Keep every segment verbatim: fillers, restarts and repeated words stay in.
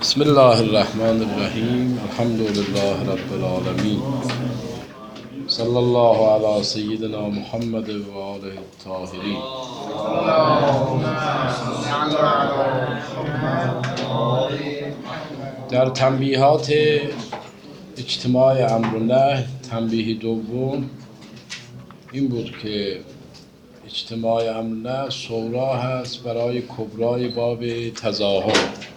بسم الله الرحمن الرحیم. الحمد لله رب العالمین. صلی الله علی سیدنا محمد و آله الطاهرین. در تنبیهات اجتماع امر و نهی، تنبیه دوم این بود که اجتماع امر و نهی صغرا هست برای کبرای باب تظاهر،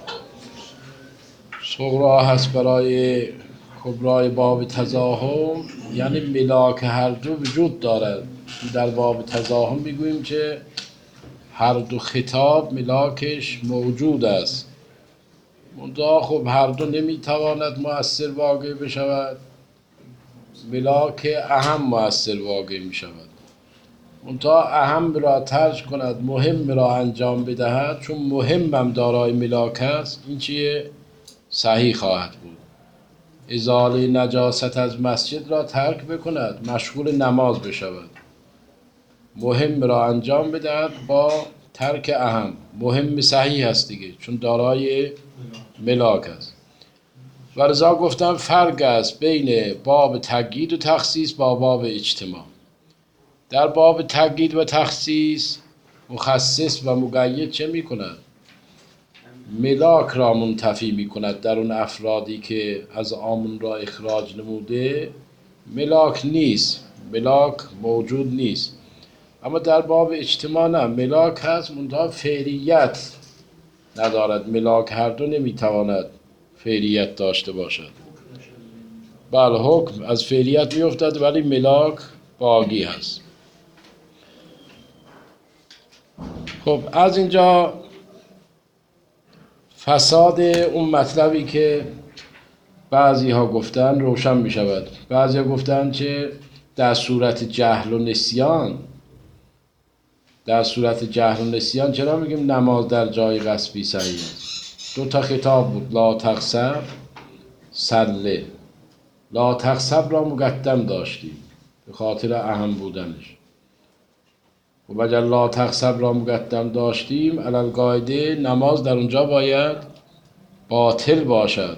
صغرا هست برای کبرای باب تزاحم، یعنی ملاک هر دو وجود دارد. در باب تزاحم میگوییم که هر دو خطاب ملاکش موجود است، منتها خب هر دو نمیتواند مؤثر واقع بشود، ملاک اهم مؤثر واقع میشود. منتها اهم را ترک کند، مهم را انجام بدهد، چون مهمم دارای ملاک است. این چیه؟ صحیح خواهد بود. ازاله نجاست از مسجد را ترک بکند، مشغول نماز بشود، مهم را انجام بدهد با ترک اهم. مهم صحیح است دیگه، چون دارای ملاک است. و رضا گفتم فرق است بین باب تقیید و تخصیص با باب اجتماع. در باب تقیید و تخصیص مخصص و مقید چه می کند؟ ملاک را منتفی می کند. در اون افرادی که از آمون را اخراج نموده ملاک نیست، ملاک موجود نیست. اما در باب اجتماع نه، ملاک هست منتها فعلیت ندارد. ملاک هر دو نمی تواند فعلیت داشته باشد. بله، حکم از فعلیت می افتد ولی ملاک باقی هست. خب از اینجا فساد اون مطلبی که بعضی ها گفتن روشن می شود. بعضی ها گفتن که در صورت جهل و نسیان، در صورت جهل و نسیان چرا میگیم نماز در جای غصبی صحیح است؟ دو تا خطاب بود، لا تغصب صله. لا تغصب را مقدم داشتیم به خاطر اهم بودنش، و اگر لا تغصب را مقدم داشتیم علل قاعده نماز در اونجا باید باطل باشد.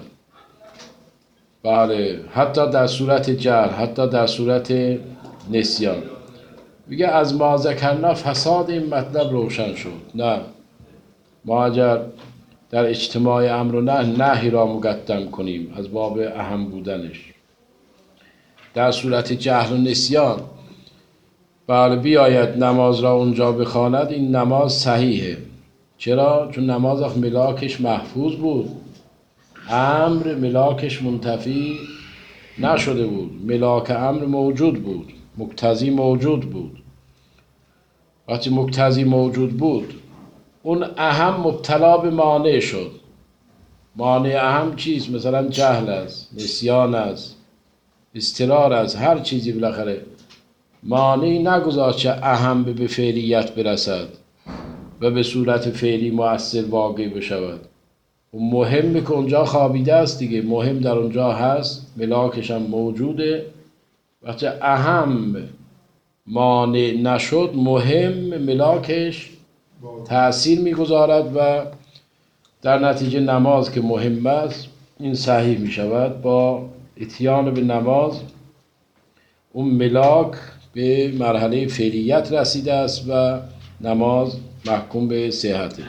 بله، حتی در صورت جهل، حتی در صورت نسیان. میگه از ما ذکرنا فساد این مطلب روشن شد. نه، ما اگر در اجتماع امر و نهی نهی را مقدم کنیم از باب اهم بودنش، در صورت جهل و نسیان بله بیاید نماز را اونجا بخواند، این نماز صحیحه. چرا؟ چون نماز آخه ملاکش محفوظ بود، امر ملاکش منتفی نشده بود، ملاک امر موجود بود، مقتضی موجود بود. وقتی مقتضی موجود بود اون اهم مبتلا به مانع شد. مانع اهم چیست؟ مثلا جهل است، نسیان است، اضطرار است، هر چیزی بالاخره مانعی نگذاشت که اهم به فعلیت برسد و به صورت فعلی مؤثر واقع بشود. و مهم که اونجا خوابیده است دیگه، مهم در اونجا هست، ملاکش هم موجوده. وقتی اهم مانع نشد، مهم ملاکش تأثیر میگذارد و در نتیجه نماز که مهم است این صحیح می شود. با اتیان به نماز اون ملاک به مرحله فعلیت رسیده است و نماز محکوم به صحته.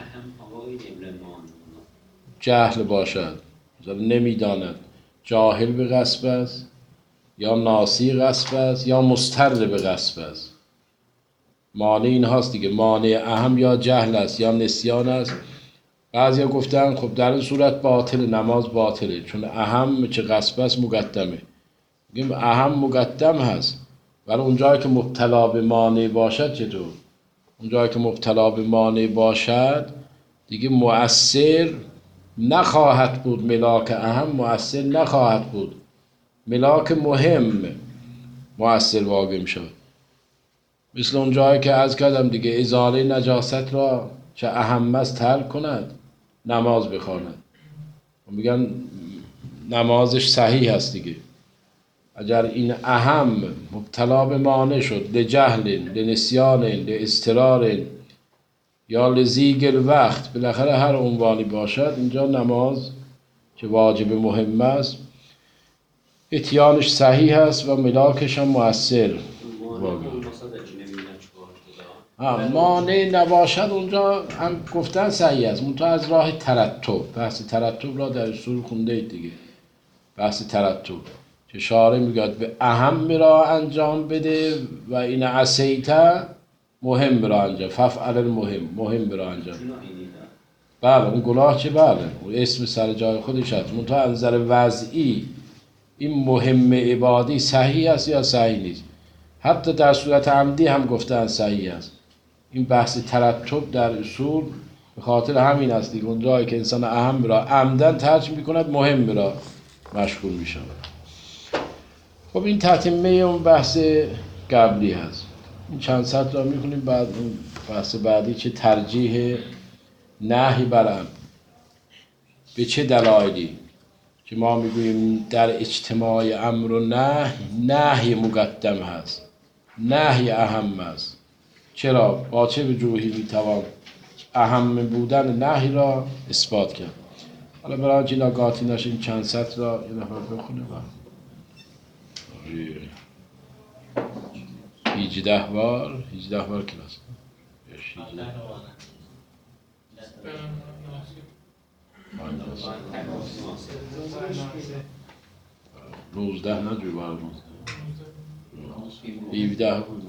جهل باشد، نمیداند، جاهل به غصب است یا ناسی غصب است یا مضطر به غصب است. مانع این هاست دیگه، مانع اهم یا جهل است یا نسیان است. بعضیا گفتن خب در این صورت باطل، نماز باطله، چون اهم چه غصب است مقدمه. میگیم اهم مقدم هست، ولی اونجایی که مبتلا به مانع باشد چطور؟ اونجایی که مبتلا به مانع باشد دیگه مؤثر نخواهد بود، ملاک اهم مؤثر نخواهد بود، ملاک مهم مؤثر واقع می شود. مثل اونجایی که از کردم دیگه، ازاله نجاست را چه اهم است ترک کند، نماز بخواند. میگن نمازش صحیح هست دیگه. اگر این اهم مبتلا به مانع شد، لجهل، لنسیان، لاضطرار یا لزیگ الوقت، بالاخره هر عنوانی باشد، اینجا نماز که واجب مهم است، اتیانش صحیح است و ملاکش هم مؤثر. ها مانع نباشد اونجا هم گفتن صحیح است، منتها از راه ترتب. بحث ترتب را در اصول خونده اید دیگه. بحث ترتب که شارع میگه به اهم را انجام بده و این عصیته مهم را انجام، ففعل المهم، مهم را انجام. بله اون گناه چه، بله اون اسم سر جای خودش هست، منتها از نظر وضعی این مهم عبادی صحیح است یا صحیح نیست. حتی در صورت عمدی هم گفتن صحیح است. این بحث ترتب در اصول به خاطر همین است دیگه. اون جایی که انسان اهم را عمدن ترک میکند مهم را مشغول میشود. خب این تتمه اون بحث قبلی هست. این چند سطر را میکنیم، بعد اون بحث بعدی چه ترجیح نهی بر امر به چه دلایلی، که ما میگوییم در اجتماع امر و نهی، نهی مقدم هست، نهی اهم است. چرا؟ با چه وجوهی میتوان اهم بودن نهی را اثبات کرد؟ حالا برای آنچه ناگاهی نشیم چند سطر را یه نفر بخونه. هیجده بار هیجده بار کلاس نوزده نجوی بار نوزده هیوده بود.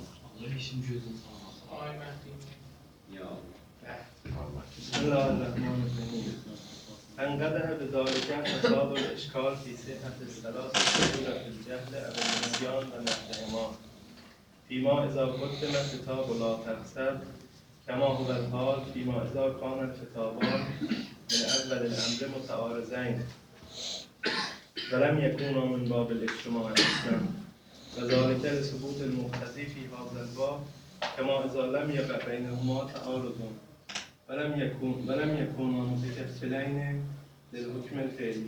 بسم الله الرحمن الرحیم. انقدر بذلك فساد الاشکال فی صحت الصلاة صورت الجهل او النسیان و نحوهما فیما اذا قدم کتاب لا تقصد کما هو الحال فیما اذا کان الکتابان من اول الامر متعارضین ولم یکونا من باب الاجتماع اصلا وذلك لثبوت المقتضی فی هذا الباب کما اذا لم یقع بینهما تعارض ولم یکون ولم یکونا متکفلین للحکم الفعلی.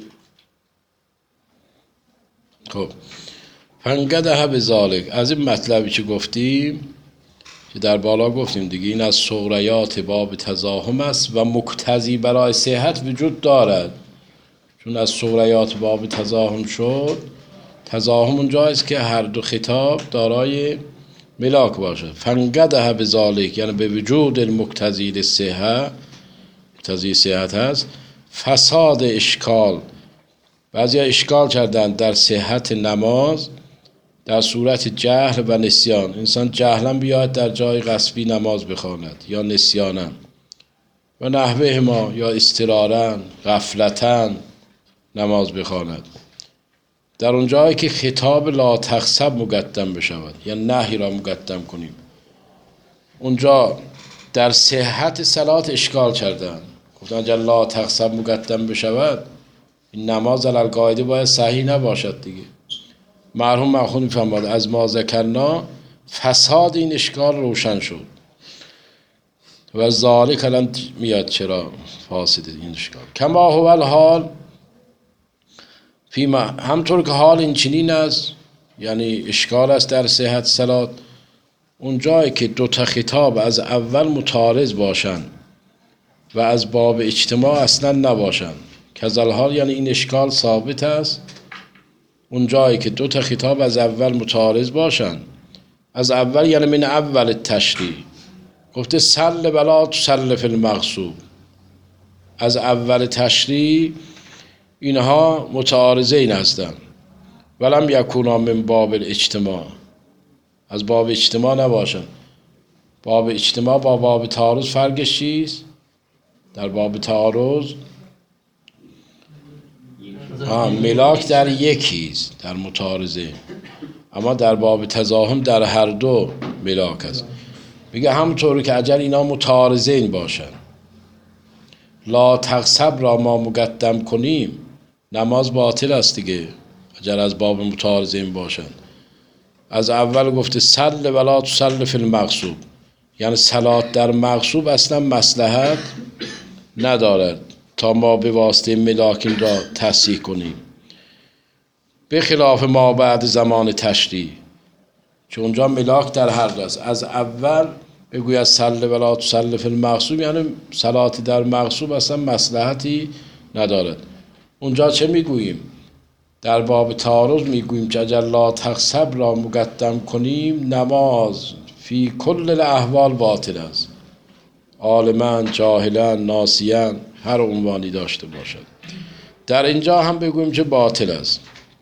خب فانقدح بذالک، از این مطلبی که گفتیم که در بالا گفتیم دیگه، این از صغریات باب تزاحم است و مقتضی برای صحت وجود دارد. چون از صغریات باب تزاحم شد، تزاحم اونجاست که هر دو خطاب دارای ملاک باشد. فانقدح بذالک یعنی به وجود المقتضی للصحت، مقتضی صحت هست. فساد اشکال، بعضی ها اشکال کردن در صحت نماز در صورت جهل و نسیان. انسان جهلا بیاد در جای غصبی نماز بخواند یا نسیانا و نحوه ما، یا استرارا غفلتا نماز بخواند. در اون جایی که خطاب لا تخسب مقدم بشود یا نهی را مقدم کنیم، اونجا در صحت صلات اشکال کردن، گفتن اگر لا تخسب مقدم بشود این نماز علی قاعده باید صحیح نباشد دیگه. مرحوم مأخوذ می‌فرماد از ما ذکرنا فساد این اشکال روشن شد و ذالک الان میاد چرا فاسد این اشکال. کما هو الحال فیما، همطور که حال این چنین است، یعنی اشکال است در صحت صلات اون جایی که دو تا خطاب از اول متعارض باشند و از باب اجتماع اصلا نباشند. کذل حال یعنی این اشکال ثابت است اون جایی که دو تا خطاب از اول متعارض باشند. از اول یعنی من اول تشریع، گفته سل بلا تسل فی المغصوب، از اول تشریع اینها متعارضین هستند. ولم یکونا من باب الاجتماع، از باب اجتماع نباشند. باب اجتماع با باب تعارض فرقش چیست؟ در باب تعارض ملاک در یکیست در متعارضه، اما در باب تزاحم در هر دو ملاک است. میگه همونطوری که اگر اینا متعارضین باشن لا تقصب را ما مقدم کنیم نماز باطل است دیگه. اگر از باب متعارضین باشن، از اول گفته صل ولا تصل فی المغصوب، یعنی صلات در مغصوب اصلا مصلحت ندارد تا ما به واسطه ملاکین را تصحیح کنیم، به خلاف ما بعد زمان تشریع، چون اونجا ملاک در هر دو است. از اول بگوید صل ولا تصل فی المغصوب یعنی صلات در مغصوب اصلا مصلحتی ندارد. اونجا چه میگوییم؟ در باب تعارض میگوییم که اگر لا تغصب را مقدم کنیم نماز فی کل الاحوال باطل است، عالما جاهلا ناسیا هر عنوانی داشته باشد. در اینجا هم بگوییم که باطل است.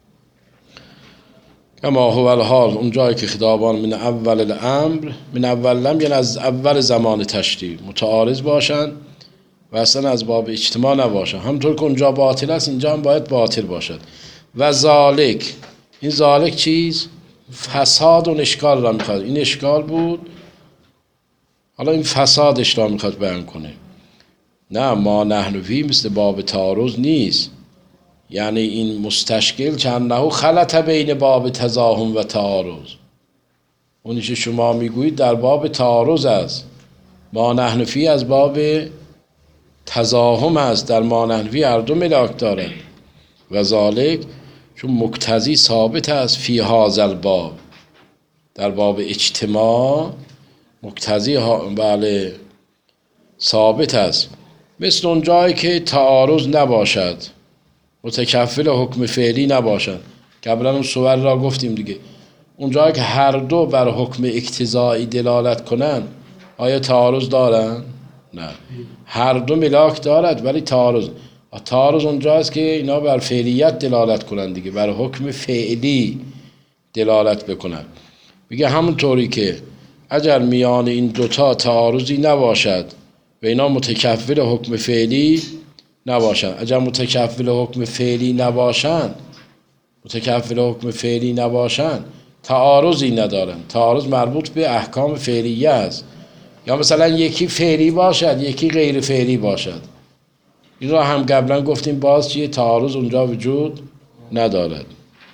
اما هو الحال، اونجایی که خطابان من اول الامر، من اول الامر یعنی از اول زمان تشریع متعارض باشند و اصلا از باب اجتماع نباشند، همطور که اونجا باطل است اینجا هم باید باطل باشد. و ذالک، این ذالک چیز؟ فساد و اشکال را میخواد. این اشکال بود، حالا این فسادش را میخواد بیان کنه. نه ما نحن فی مثل باب تعارض نیست، یعنی این مستشکل که انه خلط بین باب تزاحم و تعارض. اونی که شما میگویید در باب تعارض است، ما نحن فی از باب تزاحم است. در ما نحن فی هر دو ملاک دارد. و ذالک چون مقتضی ثابت است فی هذا الباب، در باب اجتماع مقتضی ها بله ثابت است. مثل اون جایی که تعارض نباشد، متکفل حکم فعلی نباشد. قبلا اون صور را گفتیم دیگه. اون جایی که هر دو بر حکم اقتضایی دلالت کنند آیا تعارض دارن؟ نه. هر دو ملاک دارد ولی تعارض تعارض اونجاست که اینا بر فعلیت دلالت کنند دیگه، بر حکم فعلی دلالت بکنند. میگه همونطوری که اگر میان این دوتا تعارضی نباشد و اینا متکفل حکم فعلی نباشند، اگر متکفل حکم فعلی نباشند متکفل حکم فعلی نباشند تعارضی ندارند. تعارض مربوط به احکام فعلیه است. یا مثلا یکی فعلی باشد یکی غیر فعلی باشد، این را هم قبلا گفتیم، باز چیه؟ تعارض اونجا وجود ندارد.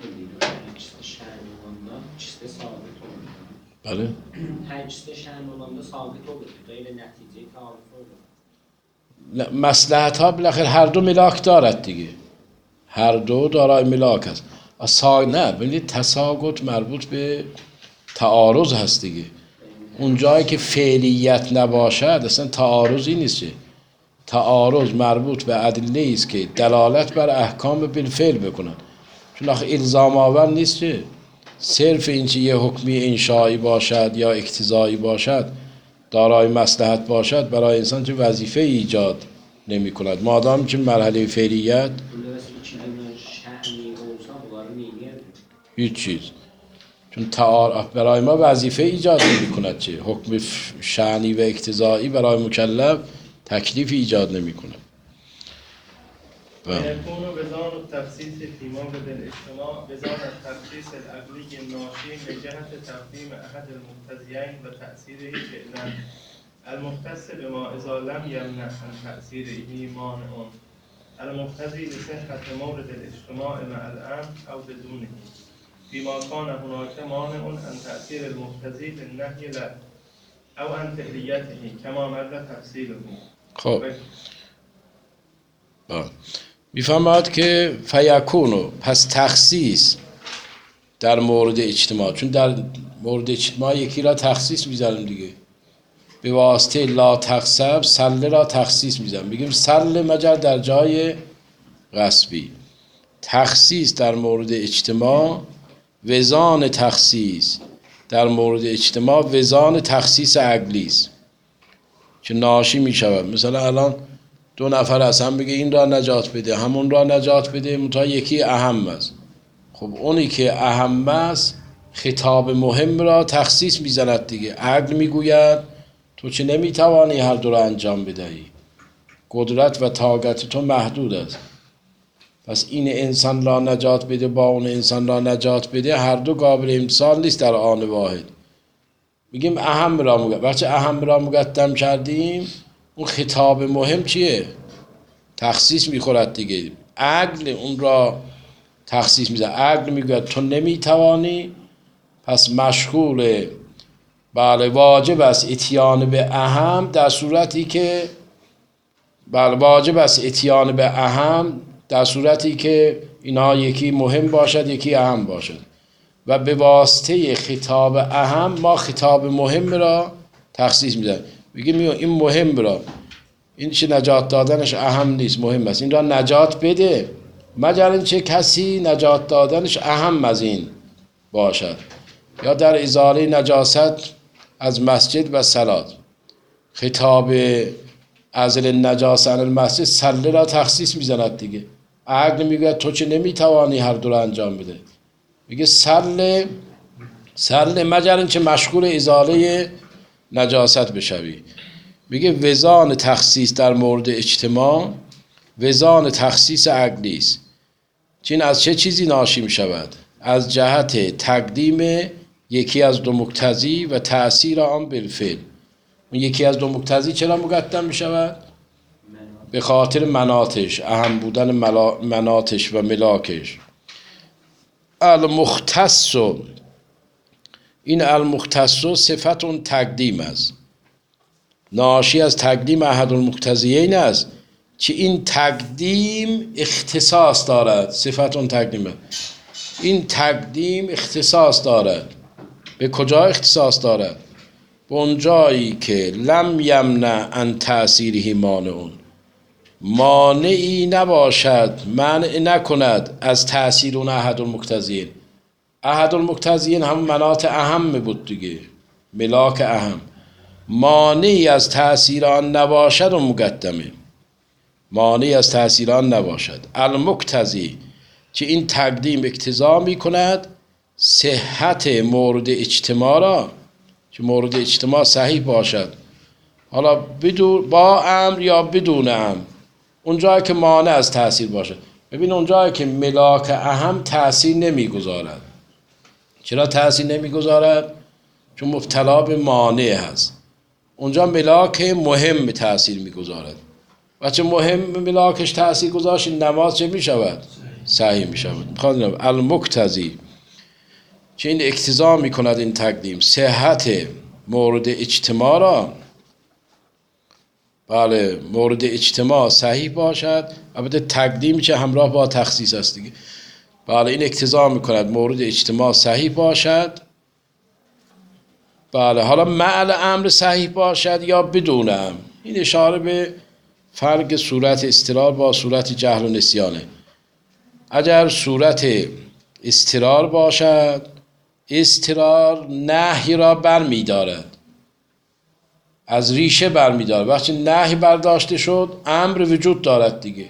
بله؟ هر چیز شأن olanda ثابت olur. غیر نتیجه تعارض olur. مصلحت ها بالاخره هر دو ملاک دارد دیگه، هر دو دارای ملاک است. اصلا نه ببینید تساقط مربوط به تعارض هست دیگه. اون جایی که فعلیت نباشد اصلا تعارضی نیست. تعارض مربوط به ادله است که دلالت بر احکام بالفعل بکنن. چون آخه الزام آور نیست که صرف این که یه حکمی انشایی باشد یا اقتضایی باشد دارای مصلحت باشد برای انسان چه وظیفه ایجاد نمی کند. مادام که مرحله فعلیت هیچ چیز، چون تعارض برای ما وظیفه ایجاد نمی کند، چه حکم شأنی و اقتضایی برای مکلف تکلیف ایجاد نمی کند. ويكون بزان التخصيص في مورد الاجتماع بزان التخصيص العقلي الناشئ من جهة تقديم أحد المقتضيين وتأثيره فعلا المختص بما إذا لم يمنع عن تأثيره مانع المقتضي لصحة مورد الاجتماع مع الأمر أو بدونه فيما كان هناك مانع عن تأثير المقتضي بالنهي له أو عن تحليته كما مر تفصيله. خب میفهمد که فیکونو پس تخصیص در مورد اجتماع، چون در مورد اجتماع یکی را تخصیص میزنیم دیگه، به واسطه لا تخصب سله را تخصیص میزنیم، میگیم سله مجر در جای غصبی. تخصیص در مورد اجتماع وزان تخصیص در مورد اجتماع وزان تخصیص عقلی است که ناشی میشود. مثلا الان دو نفر از هم بگه این را نجات بده همون را نجات بده، منتها یکی اهم است. خب اونی که اهم است خطاب مهم را تخصیص میزند دیگه. عقل میگوید تو چه نمیتوانی هر دو را انجام بدهی، قدرت و طاقت تو محدود است، پس این انسان را نجات بده با اون انسان را نجات بده هر دو قابل امتثال نیست در آن واحد. میگیم اهم را مقدم. بچه اهم را مقدم کردیم، اون خطاب مهم چیه؟ تخصیص میخورد دیگه. عقل اون را تخصیص میزن. عقل میگوید تو نمیتوانی، پس مشغول بله واجب است اتیان به اهم در صورتی که بله واجب است اتیان به اهم در صورتی که اینها یکی مهم باشد یکی اهم باشد، و به واسطه خطاب اهم ما خطاب مهم را تخصیص میدن. میگه میو این مهم را، این چه نجات دادنش اهم نیست، مهم است، این را نجات بده. مگر اینکه کسی نجات دادنش اهم از این باشد. یا در ازاله نجاست از مسجد و صلات، خطاب ازل نجاست عن المسجد صله را تخصیص میزند دیگه. عقل میگه تو چه نمیتوانی هر دو را انجام بده، میگه صله صله مگر اینکه مشغول ازاله نجاست بشوی. میگه وزان تخصیص در مورد اجتماع وزان تخصیص عقلی است. چین از چه چیزی ناشی میشود؟ از جهت تقدیم یکی از دو مقتضی و تأثیر آن بالفعل. اون یکی از دو مقتضی چرا مقدم میشود؟ به خاطر مناطش، اهم بودن مناطش و ملاکش. المختص، این المختص صفت اون تقدیم است، ناشی از تقدیم احد المقتضیین است که این تقدیم اختصاص دارد. صفت اون تقدیم، این تقدیم اختصاص دارد. به کجا اختصاص دارد؟ به اون جایی که لم یمنع عن تأثیره مانعون، مانعی نباشد، منع نکند از تأثیر اون احد المقتضیین. احد المقتضیین هم مناط اهم بود دیگه، ملاک اهم. مانعی از تأثیر آن نباشد و مقدمه، مانعی از تأثیر آن نباشد. المقتضی که این تقدیم اقتضا می کند صحت مورد اجتماع را، که مورد اجتماع صحیح باشد، حالا بدون با امر یا بدون امر، اونجایی که مانع از تأثیر باشد. ببین اونجایی که ملاک اهم تأثیر نمی گذارد. چرا تأثیر نمی گذارد؟ چون مبتلا به مانع هست. اونجا ملاک مهم تأثیر می گذارد. و چه مهم ملاکش تأثیر گذاشت، نماز چه می شود؟ صحیح می شود. میخواد المقتضی که این اقتضا می کند این تقدیم صحت مورد اجتماع را، بله مورد اجتماع صحیح باشد. البته تقدیم که همراه با تخصیص است دیگه. بله این اقتضا می کند مورد اجتماع صحیح باشد. بله حالا مع امر صحیح باشد یا بدون امر. این اشاره به فرق صورت استرار با صورت جهل و نسیانه. اگر صورت استرار باشد، استرار نهی را بر می دارد، از ریشه بر می دارد. وقتی نهی برداشته شد امر وجود دارد دیگه.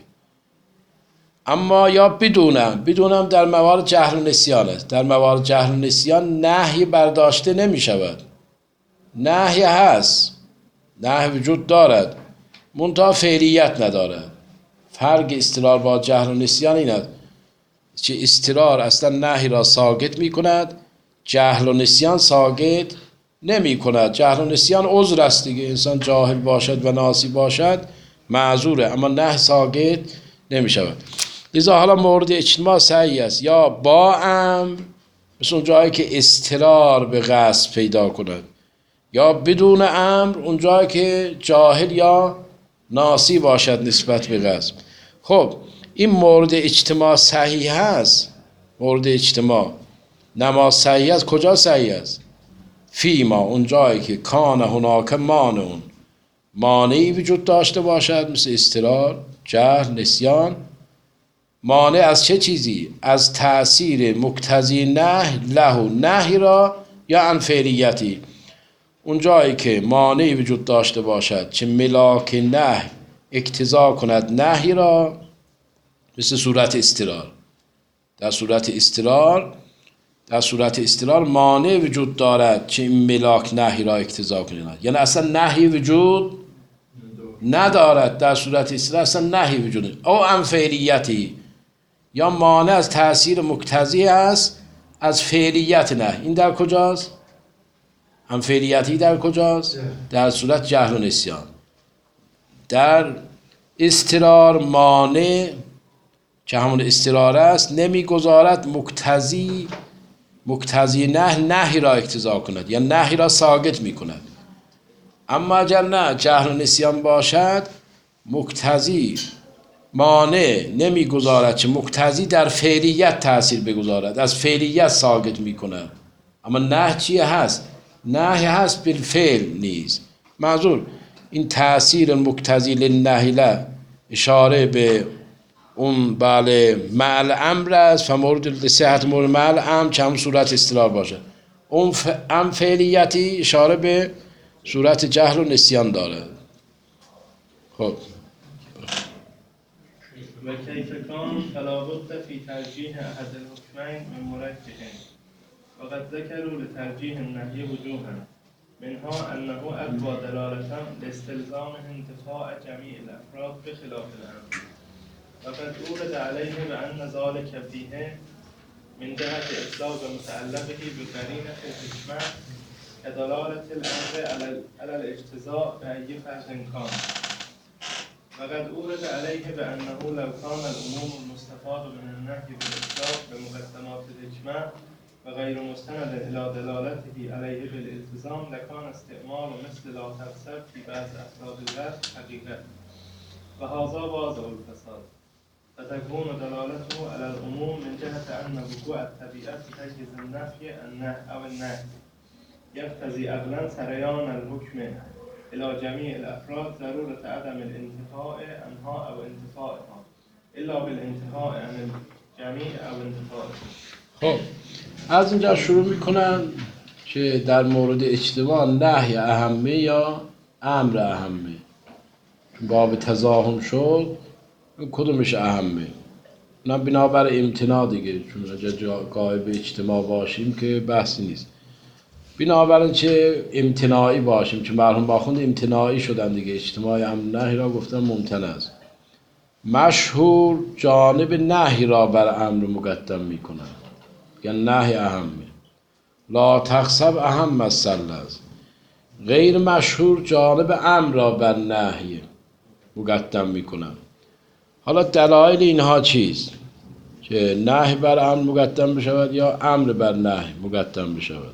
اما یا بدونم بدونم در موارد جهل و نسیان است. در موارد جهل و نسیان نهی برداشته نمی شود. نهی هست، نهی وجود دارد، منتها فعلیت ندارد. فرق استرار با جهل و نسیان این است که استرار اصلا نهی را ساقط می کند، جهل و نسیان ساقط نمی کند. جهل و نسیان عذر است دیگه، انسان جاهل باشد و ناسی باشد معذوره، اما نهی ساقط نمی شود. لذا حالا مورد اجتماع صحیح است یا با امر، مثل اون جایی که استرار به قصد پیدا کند، یا بدون امر اون جایی که جاهل یا ناسی باشد نسبت به قصد. خب این مورد اجتماع صحیح هست. مورد اجتماع نماز صحیح است. کجا صحیح است؟ فیما، اون جایی که کان هناک مانعون، مانعی وجود داشته باشد مثل استرار، جهل، نسیان. مانع از چه چیزی؟ از تأثیر مقتضی نهی له، نهی را یا عن فعلیتی. اون جایی که مانعی وجود داشته باشد چه ملاک نهی اقتضا کند نهی را، مثل صورت استرار. در صورت استرار در صورت استرار مانع وجود دارد چه ملاک نهی را اقتضا کند، یعنی اصلا نهی وجود ندارد. در صورت استرار اصلا نهی وجود ندارد. او عن فعلیتی، یا مانع از تأثیر مقتضی است از فعلیت نهی. این در کجاست؟ هم فعلیتی در کجاست؟ در صورت جهل و نسیان. در استرار مانع که همون استرار است نمیگذارد مقتضی مقتضی نهی نهی را اقتضا کند یا نهی را ساقط می کند. اما اگر نه جهل و نسیان باشد، مقتضی مانع نمیگذارد که مقتضی در فعلیت تأثیر بگذارد، از فعلیت ساقط می کند. اما نهی چیه هست؟ نهی هست بالفعل نیز. منظور این تأثیر مقتضی للنهی له اشاره به اون بله مع امر است فمورد صحت مورد مع امر چند صورت استقرار باشه. اون ف... ام فعلیتی اشاره به صورت جهل و نسیان داره. خب وكيف كان فلا بد في ترجيح أحد الحكمين من مرجح وقد ذكروا لترجيح النهي وجوها منها أنه أقوى دلالة لاستلزام انتفاء جميع الأفراد بخلاف الأمر وقد أورد عليه بأن ذلك فيه من جهة إطلاق متعلقه بقرينة الحكمة كدلالة الأمر على الاجتزاء بأي فرد كان وقد أورد عليه بأنه لو كان العموم المستفاد من النهي بالإطلاق بمقدمات الإجماع وغير مستند إلى دلالته عليه بالالتزام لكان استعمال مثل لا تغسب في بعض أفراد الوقت حقيقة وهذا واضح الفساد فتكون دلالته على العموم من جهة أن وقوع الطبيعة تجهز النفي النهي أو النهي يقتضي عقلا سريان الحكم إلى جميع الأفراد ضرورة عدم الانتفاع عنها أو انتفاعها إلا بالانتفاع عن الجميع أو انتفاعها. خب از اینجا شروع میکنن که در مورد اجتماع نهی اهمه یا امر اهمه، باب تضاهم شد کدومش اهمه؟ نه بنابر امتناع دیگه، چون اگه قائل به اجتماع باشیم که بحثی نیست. بنابراین چه امتناعی باشیم، چون مرحوم باخوند امتناعی شدن دیگه، اجتماع امر نهی را گفتن ممتنع است. مشهور جانب نهی را بر امر مقدم میکنن، یعنی نهی اهمه. لا تغصب اهم از سله است. غیر مشهور جانب امر را بر نهی مقدم میکنن. حالا دلایل اینها چیست که نهی بر امر مقدم بشود یا امر بر نهی مقدم بشود؟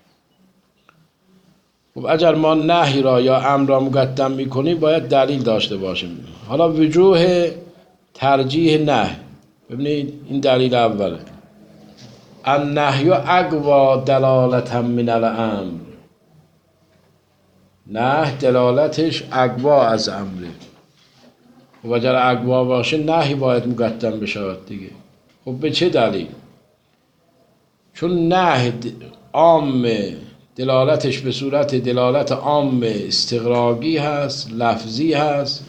خب اگر ما نهی را یا امر را مقدم میکنیم باید دلیل داشته باشیم. حالا وجوه ترجیح نهی، ببینید این دلیل اوله. النهی اقوی دلالتا من الامر، نهی دلالتش اقوی از امره. خب اگر اقوی باشه نهی باید مقدم بشود دیگه. خب به چه دلیل؟ چون نهی عام دلالتش به صورت دلالت عام استغراقی هست، لفظی هست،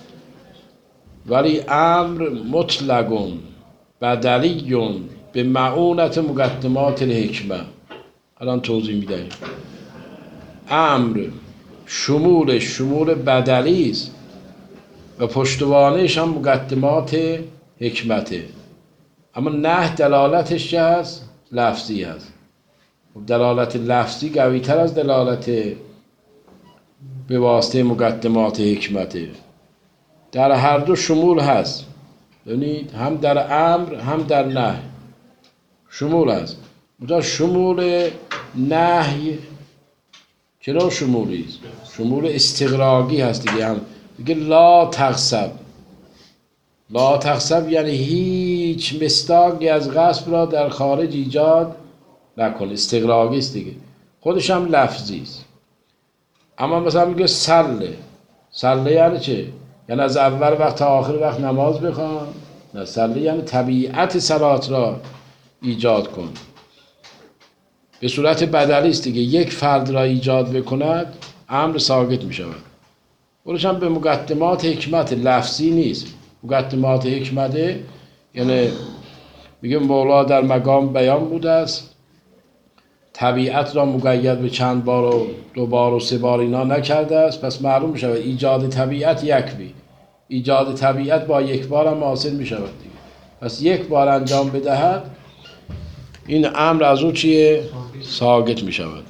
ولی امر مطلقون بدلیون به معونت مقدمات الحکمه. الان توضیح میدهیم. امر شمولش شمول بدلی است و پشتوانهش هم مقدمات حکمته، اما نه دلالتش چه هست؟ لفظی هست. دلالت لفظی قوی‌تر از دلالت به واسطه مقدمات حکمته. در هر دو شمول هست، ببینید هم در امر هم در نهی شمول هست. مثلا شمول نهی چه نوع شمولی است؟ شمول استغراقی هست دیگه. هم دیگه لا تغصب، لا تغصب یعنی هیچ مصداقی از غصب را در خارج ایجاد نکن، استغراقی است دیگه. خودش هم لفظی است. اما مثلا میگه سله، سله یعنی چه؟ یعنی از اول وقت تا آخر وقت نماز بخوان. نه، سله یعنی طبیعت صلات را ایجاد کن. به صورت بدلی است دیگه. یک فرد را ایجاد بکند امر ساقط می شود. خودش هم به مقدمات حکمت لفظی نیست. مقدمات حکمت یعنی میگه مولا در مقام بیان بوده است، طبیعت را مقید به چند بار و دو بار و سه بار اینا نکرده است، پس معلوم می شود ایجاد طبیعت یک بی ایجاد طبیعت با یک بار هم حاصل می شود دیگه. پس یک بار انجام بدهد این امر از او چیه؟ ساقط می شود.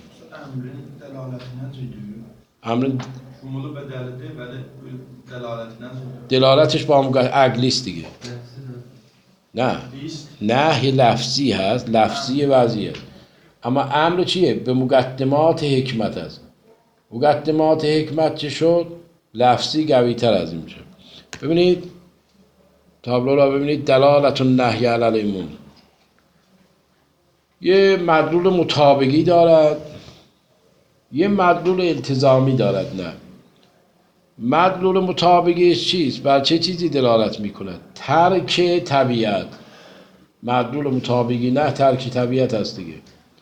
امر شمول به دلالته ولی دلالت نه، دلالتش با هم عقلیست دیگه. نه نه لفظی هست، لفظی وضعیه. اما امر چیه؟ به مقدمات حکمت هست. مقدمات حکمت چه شد؟ لفظی قوی‌تر از این شد. ببینید تابلو را ببینید. دلالت النهی علی العموم یه مدلول مطابقی دارد، یه مدلول التزامی دارد. نه مدلول مطابقش چیست؟ بر چه چیزی دلالت میکند؟ ترک طبیعت. مدلول مطابقی نه ترک طبیعت است دیگه.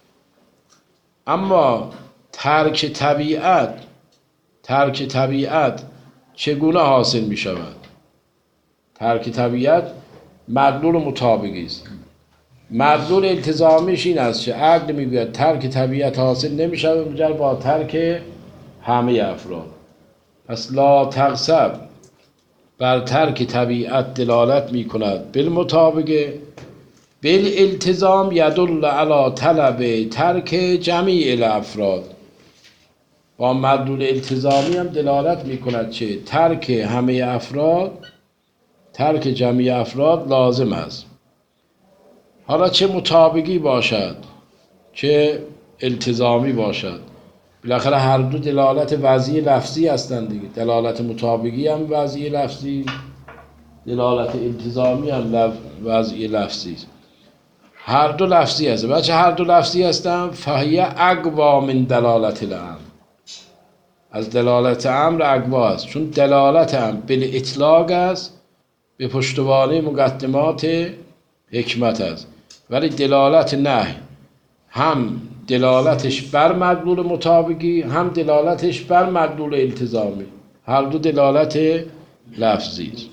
اما ترک طبیعت ترک طبیعت چگونه حاصل می شود؟ ترک طبیعت مدلول مطابقی است. مدلول التزامیش این است که عقل میگوید ترک طبیعت حاصل نمی شود مگر با ترک همه افراد. پس لا تغصب بر ترک طبیعت دلالت می کند بالمطابقه، بالالتزام یدل علی طلب ترک جمیع الافراد. با مدلول التزامی هم دلالت می کند چه؟ ترک همه افراد، ترک جمیع افراد لازم است. حالا چه مطابقی باشد چه التزامی باشد، بالاخره هر دو دلالت وضعی لفظی هستند دیگه. دلالت مطابقی هم وضعی لفظی، دلالت التزامی هم وضعی لفظی است. هر دو لفظی هست. بچه هر دو لفظی هستن فهیه اقوا من دلالت الامر. از دلالت امر اقوا است، چون دلالت امر بل اطلاق است، به پشتوانه مقدمات حکمت است. ولی دلالت نهی هم دلالتش بر مدلول مطابقی، هم دلالتش بر مدلول التزامی. هر دو دلالت لفظی است.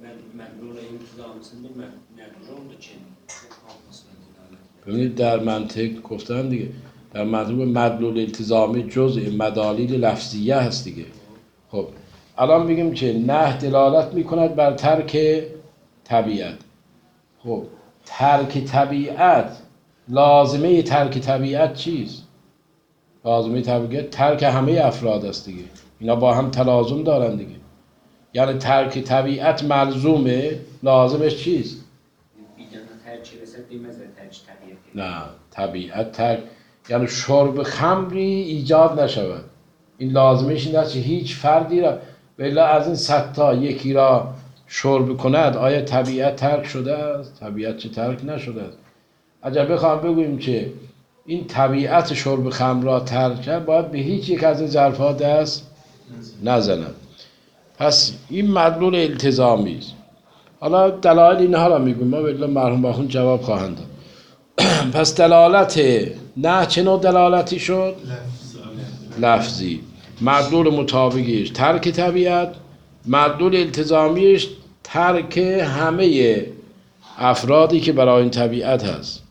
ببینید در منطق گفتن دیگه، در مطلوب مدلول التزامی جزء مدالیل لفظیه هست دیگه. خب الان میگیم که نه دلالت میکند بر ترک طبیعت. خب ترک طبیعت، لازمه ترک طبیعت چیست؟ لازمه طبیعت ترک همه افراد است دیگه. اینا با هم تلازم دارن دیگه. یعنی ترک طبیعت ملزومه، لازمش چیست؟ نه طبیعت ترک یعنی شرب خمری ایجاد نشود. این لازمش این است که هیچ فردی را بلا از این صد تا یکی را شرب کند، آیا طبیعت ترک شده است؟ طبیعت چه ترک نشده است. اگر بخوام بگوییم که این طبیعت شرب خمر را ترک کرد، باید به هیچ یک از این ظرف‌ها دست نزند. پس این مدلول التزامی است. حالا دلایل اینها را میگم، ما بلا مرحوم آخوند جواب خواهند داد. پس دلالت نه چه نوع دلالتی شد؟ لفظی. مدلول مطابقیش ترک طبیعت، مدلول التزامیش ترک همه افرادی که برای این طبیعت هست.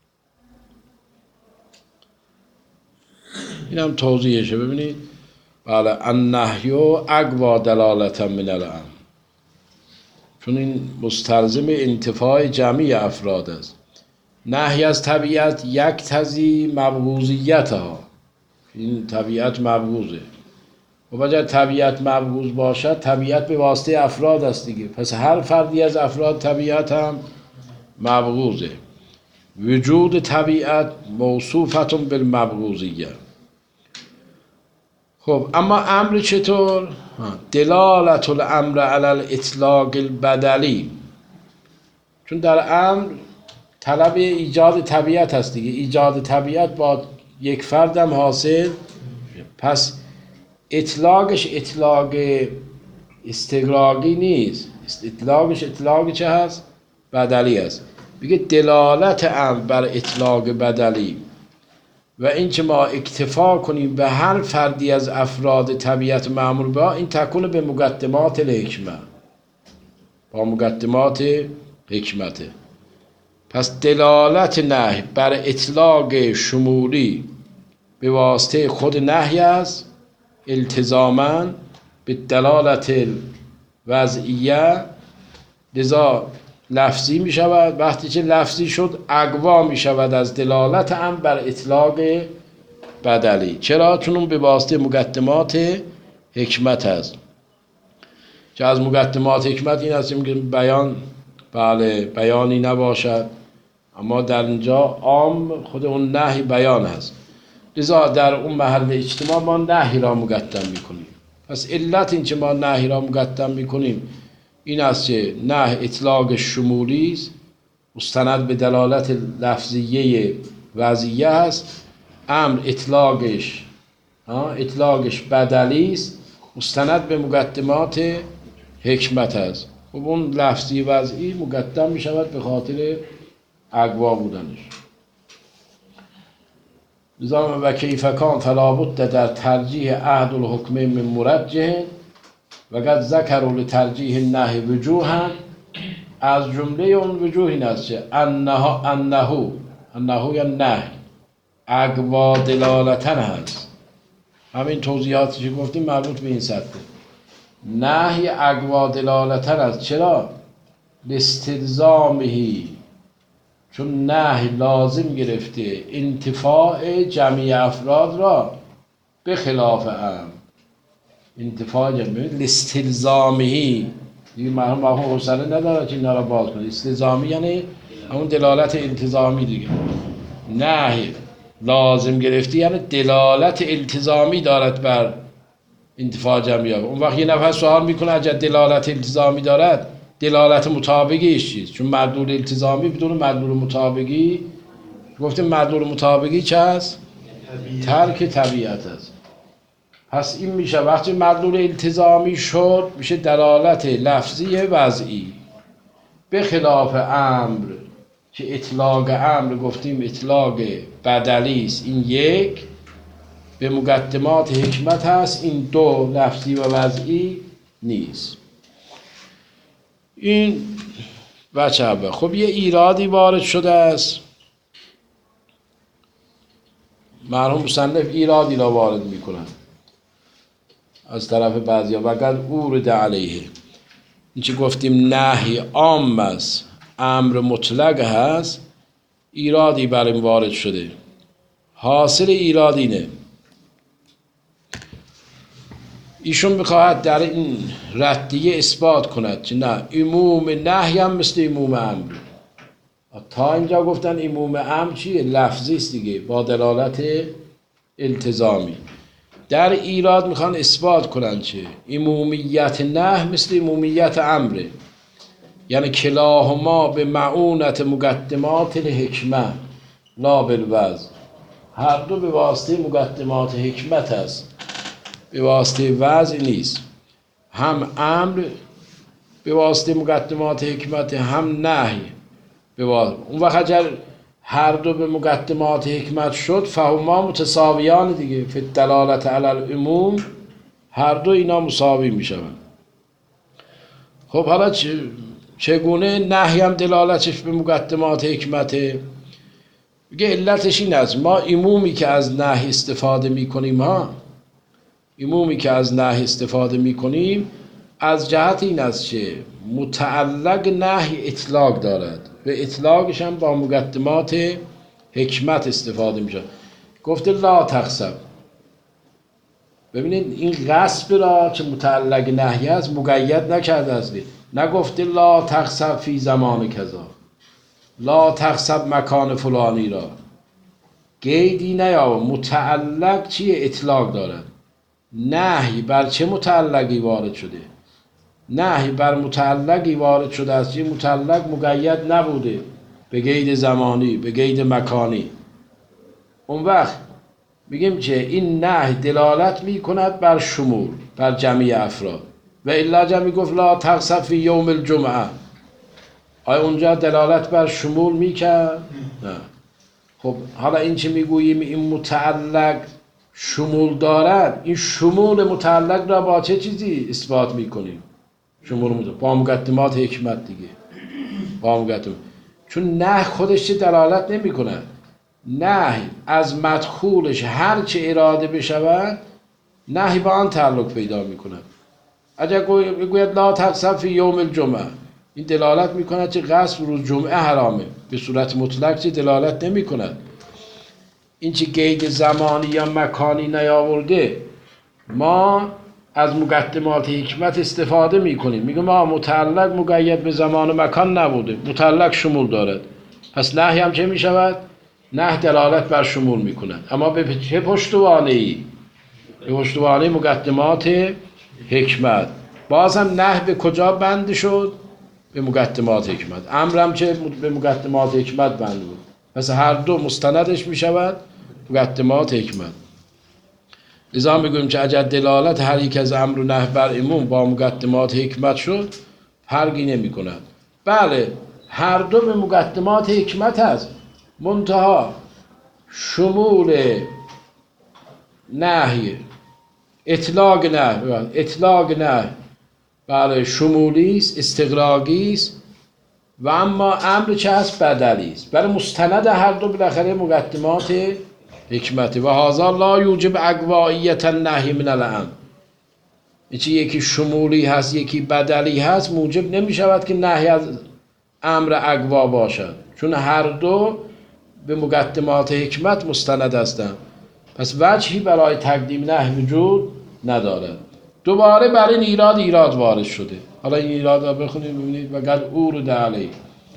این هم توضیحشه. ببینید بله النهی اقوا دلالتا من الامر، چون این مستلزم انتفاع جمعی افراد است. نهی از طبیعت یک تزی مبغوضیت ها، این طبیعت مبغوضه. و اگر طبیعت مبغوض باشد، طبیعت به واسطه افراد است دیگه. پس هر فردی از افراد طبیعت هم مبغوضه. وجود طبیعت موصوفتون بالمبغوضیه. خب اما امر چطور؟ دلالت الامر علی الاطلاق البدلی، چون در امر طلب ایجاد طبیعت هست دیگه. ایجاد طبیعت با یک فرد هم حاصل، پس اطلاقش اطلاق استغراقی نیست، اطلاقش اطلاق چه هست؟ بدلی هست. بگه دلالت امر بر اطلاق بدلی و این که ما اکتفا کنیم به هر فردی از افراد طبیعت مأمور به این تکون به مقدمات الحکمه، با مقدمات حکمته. پس دلالت نهی بر اطلاق شمولی به واسطه خود نهی است، التزاما به دلالت وضعیه، لذا لفظی می شود. وقتی که لفظی شد اقوا می شود از دلالت هم بر اطلاق بدلی. چرا؟ چون اون به واسطه مقدمات حکمت است. که از مقدمات حکمت این است که بیان بله بیانی نباشد، اما در اینجا عام خود اون نهی بیان هست. لذا در اون محل اجتماع ما نهی را مقدم می کنیم. پس علت این که ما نهی را مقدم می کنیم این است که نه اطلاق شمولی است، مستند به دلالت لفظیه وضعیه است. امر اطلاقش اطلاقش بدلی است، مستند به مقدمات حکمت است. خب اون لفظی وضعی مقدم می شود به خاطر اقوا بودنش. نظام و کیفکان فلابد در ترجیح عهد الحکم من مرجح و قد ذکروا لترجیح النهی وجوها. از جمله اون وجوه این است که انه انه انه یا نهی اقوا دلالتن هست. همین توضیحاتی که گفتیم مربوط به این سطح. نهی اقوا دلالتن است. چرا؟ لاستلزامهی، چون نهی لازم گرفته انتفاع جمعی افراد را به خلاف امر. انتفاع جمعی لاستلزامهی دیگه مرحوم مرحوم حسنه نداره که اینا را باز کنه. استلزامی یعنی همون دلالت التزامی دیگه. نهی لازم گرفتی یعنی دلالت التزامی دارد بر انتفاع جمعی. اون وقت یه نفر سوال میکنه اگر دلالت التزامی دارد دلالت مطابقیش چیست؟ چون مدلول التزامی بدون مدلول مطابقی، گفتیم مدلول مطابقی چه هست؟ ترک طبیعت است. پس این میشه وقتی مدلول التزامی شد میشه دلالت لفظی وضعی به خلاف امر که اطلاق امر گفتیم اطلاق بدلی است. این یک به مقدمات حکمت هست، این دو لفظی و وضعی نیست. این وجهه. خب یه ایرادی وارد شده است، مرحوم مصنف ایرادی را وارد میکنن از طرف بعضیا. وقد اورد علیه، این چه گفتیم نهی عام است امر مطلق هست، ایرادی بر این وارد شده. حاصل ایراد اینه ایشون میخواهد در این ردیه اثبات کند که نه عموم نهی هم مثل عموم امر. تا اینجا گفتن عموم امر چیه؟ لفظی است دیگه با دلالت التزامی. در ایراد میخوان اثبات کنن چه؟ عمومیت نهی مثل عمومیت امره، یعنی کلاهما به معونت مقدمات الحکمه لا بالوضع. هر دو به واسطه مقدمات حکمت است، به واسطه وضع نیست. هم امر به واسطه مقدمات حکمت، هم نهی به واسطه. اون وقت اگر هر دو به مقدمات حکمت شد فهما متساویان دیگه، فی دلالت علی العموم هر دو اینا مساوی میشوند. خب حالا چگونه نهی هم دلالتش به مقدمات حکمته؟ بگه علتش این است ما عمومی که از نهی استفاده میکنیم ها عمومی که از نهی استفاده میکنیم از جهت این است که متعلق نهی اطلاق دارد و اطلاقش هم با مقدمات حکمت استفاده میشه. گفته لا تغصب. ببینید این غصب را که متعلق نهی است مقید نکرده است، نگفته لا تغصب فی زمان کذا، لا تغصب مکان فلانی را قیدی نیاورد. متعلق چیه؟ اطلاق دارد. نهی بر چه متعلقی وارد شده؟ نهی بر متعلقی وارد شده است که متعلق مقید نبوده به قید زمانی، به قید مکانی. اون وقت میگیم که این نهی دلالت میکند بر شمول، بر جمعی افراد. و الا جمعی گفت لا تغصب فی یوم الجمعه، آیا اونجا دلالت بر شمول میکرد؟ نه. خب حالا این چه میگوییم این متعلق شمول دارد، این شمول متعلق را با چه چیزی اثبات میکنیم؟ شمول متعلق با مقدمات حکمت دیگه، با مقدمات. چون نه خودش چه دلالت نمی کند، نه از مدخولش هر چه اراده بشود نهی با آن تعلق پیدا می کند. اگر بگوید لا تغصب فی یوم الجمعه، این دلالت می کند که غصب روز جمعه حرامه، به صورت مطلق چه دلالت نمی کند. این چه قید زمانی یا مکانی نیاورده، ما از مقدمات حکمت استفاده می کنیم، میگه ما متعلق مقید به زمان و مکان نبوده، متعلق شمول دارد. پس نهی هم چه می شود؟ نه دلالت بر شمول می کند، اما به چه پشتوانه ای؟ به پشتوانه مقدمات حکمت. باز هم نه به کجا بند شد؟ به مقدمات حکمت. امر هم چه به مقدمات حکمت بند بود. پس هر دو مستندش می شود مقدمات حکمت. لذا میگویم که اگر دلالت هر یک از امر و نهی بر عموم با مقدمات حکمت شد فرقی نمی کند. بله هر دو به مقدمات حکمت هست، منتها شمول نهی اطلاق نه اطلاق نه بله شمولی است، استغراقی است، و اما امر چه هست؟ بدلی است. برای مستند هر دو بالاخره مقدمات حکمت و هذا لا یوجب اقوائیت النهی من الامر. اینچه یکی شمولی هست یکی بدلی هست موجب نمی شود که نهی از امر اقوا باشد، چون هر دو به مقدمات حکمت مستند هستند. پس وجهی برای تقدیم نهی وجود ندارد. دوباره برای این ایراد ایراد وارد شده. حالا این ایراد را بخونید ببینید. و قد اورد علیه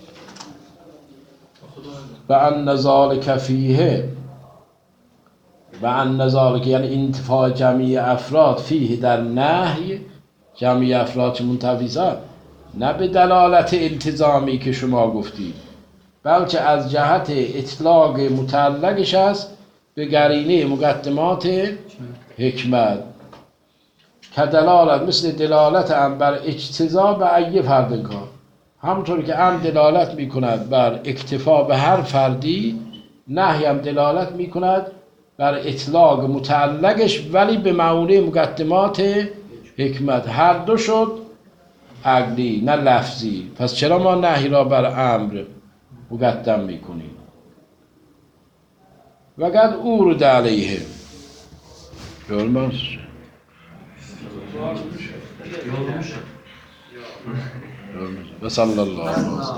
و ان ذالک فیه و ان ذالک یعنی انتفاع جمعی افراد فیه در نهی، جمعی افراد چه منتفیزان، نه به دلالت التزامی که شما گفتید، بلکه از جهت اطلاق متعلقش است به قرینه مقدمات حکمت، که دلالت مثل دلالت ام بر اجتزا به ای فرد کار، همونطور که ام دلالت می کند بر اکتفا به هر فردی، نهی هم دلالت می کند بر اطلاق متعلقش ولی به معونه مقدمات حکمت. هر دو شد عقلی نه لفظی. پس چرا ما نهی را بر امر مقدم می کنیم؟ و قد اورد علیه و صلی الله علیه